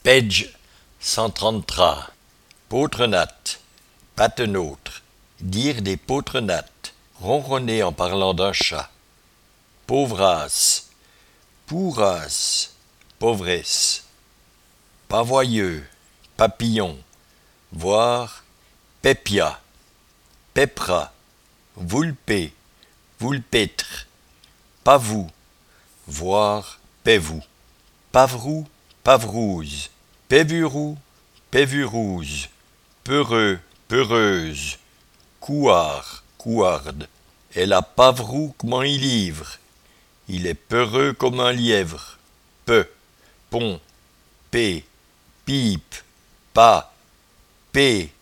Page 133. Pautrenatte, patenôtre, dire des pautrenattes, ronronner en parlant d'un chat. Pauvrasse, pourrasse, pauvresse. Pavoyeux, papillon, voir, pépia, pépra, voulpé, voulpêtre. Pavou, voir, pévou. Pavrou, pavrouze, pévurou, pévurouze, peureux, peureuse, couard, couarde. Elle a pavrou comme un livre, il est peureux comme un lièvre. Peu, pont, pé, pipe, pas, pé,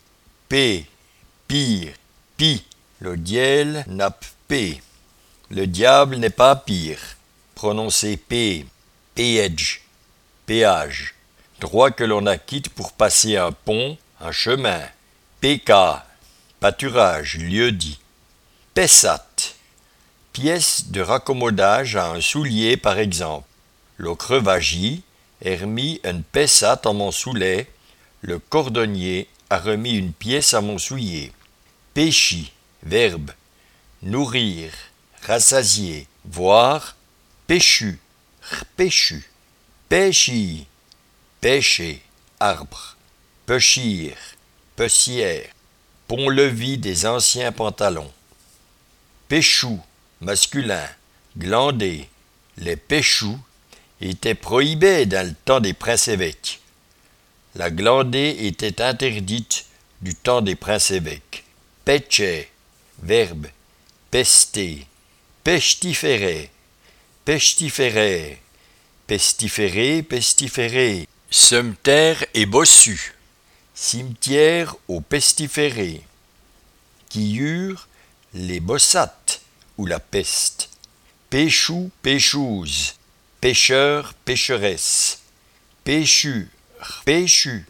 pire, pi. Le diel nappe p. Le diable n'est pas pire. Prononcez p, péage, péage. Droit que l'on acquitte pour passer un pont, un chemin. Péca, pâturage, lieu-dit. Pessate, pièce de raccommodage à un soulier par exemple. Le crevagie a remis une pessate à mon soulet, le cordonnier a remis une pièce à mon soulier. Péchi, verbe, nourrir, rassasier, voir, péchu, péchu. Péchi, pêcher, arbre. Pechir, pessière, pont-levis des anciens pantalons. Péchou, masculin, glandé. Les péchous étaient prohibés dans le temps des princes-évêques. La glandée était interdite du temps des princes-évêques. Péché, verbe, pester. Pestiférer, pestiférer, pestiférer, pestiférer. Cimeterre et bossu. Cimetière au pestiféré. Quillure, les bossates ou la peste. Péchou, péchouse. Pêcheur, pécheresse. Péchure, péchu.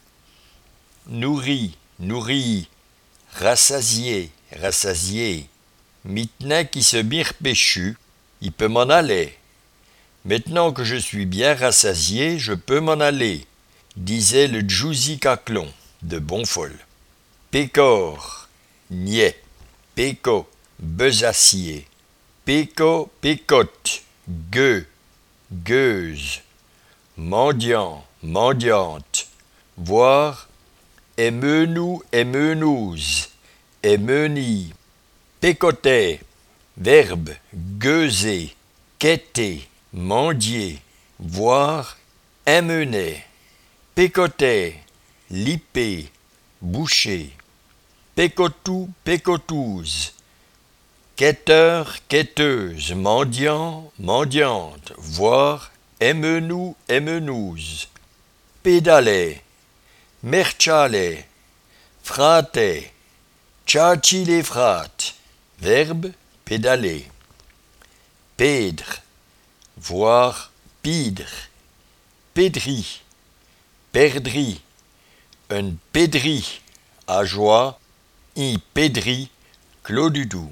Nourri, nourri. Rassasié, rassasié. Maintenant qui se mire péchu, il peut m'en aller. Maintenant que je suis bien rassasié, je peux m'en aller, disait le Djouzi Caclon de Bonfol. Pécor, niais. Péco, besacier. Péco, pécotte. Gueux, gueuse. Mendiant, mendiante. Voir, émeunou, émeunouze. Émeunie. Pécotet, verbe, gueuser. Quêter, mendier. Voir, émener. Pécotet, lipper, boucher. Pécotou, pécotouze. Quêteur, quêteuse. Mendiant, mendiante. Voir, émenou, émenouze. Pédalet, merchalet. Fratet, tchachi les frates. Verbe, pédaler. Pèdre, voir, pidre. Pédri, perdri. Un pédri, à joie. Un pédri, clodudou.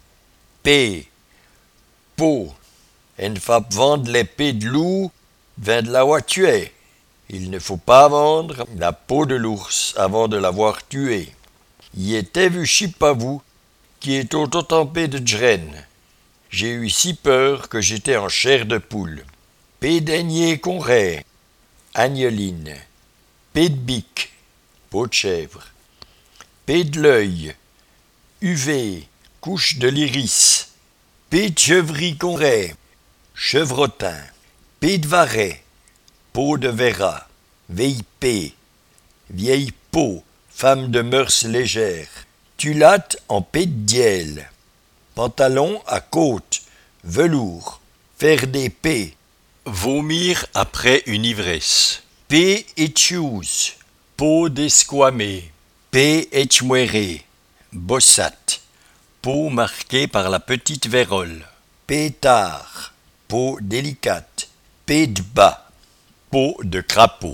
P, peau. Une fap vendre l'épée de loup, vint de l'avoir tué. Il ne faut pas vendre la peau de l'ours avant de l'avoir tué. Y était vu chipavou, qui est autotempé de djren. J'ai eu si peur que j'étais en chair de poule. Pédaigné conray, agneline. Pé de bique, peau de chèvre. Pé de l'œil, uvé, couche de l'iris. Pé de chevry conray, chevrotin. Pé de varet, peau de verra. Vieille pé, vieille peau, femme de mœurs légères. Tulatte en pé de diel. Pantalon à côte, velours. Faire des pés. Vomir après une ivresse. Pé et chouse, peau d'esquamé. Pé et chmuéré, bossate. Peau marquée par la petite vérole. Pétard, peau délicate. Pé de bas, peau de crapaud.